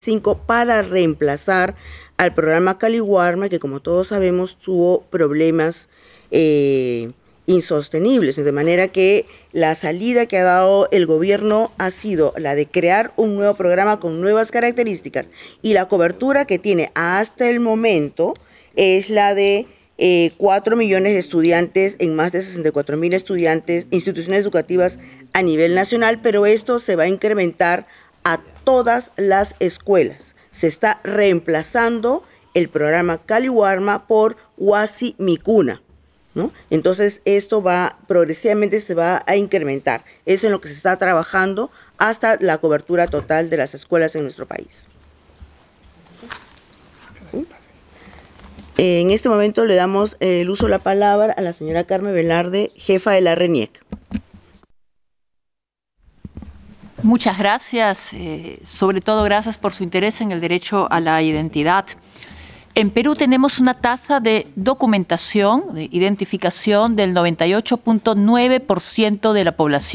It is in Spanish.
para reemplazar al programa Caliwarma, que como todos sabemos tuvo problemas insostenibles, de manera que la salida que ha dado el gobierno ha sido la de crear un nuevo programa con nuevas características, y la cobertura que tiene hasta el momento es la de 4 millones de estudiantes en más de 64.000 estudiantes, instituciones educativas a nivel nacional, pero esto se va a incrementar a todas las escuelas. Se está reemplazando el programa Caliwarma por Huasi Micuna, ¿no? Entonces esto va progresivamente, se va a incrementar. Es en lo que se está trabajando hasta la cobertura total de las escuelas en nuestro país. En este momento le damos el uso de la palabra a la señora Carmen Velarde, jefa de la RENIEC. Muchas gracias, sobre todo gracias por su interés en el derecho a la identidad. En Perú tenemos una tasa de documentación, de identificación del 98.9% de la población.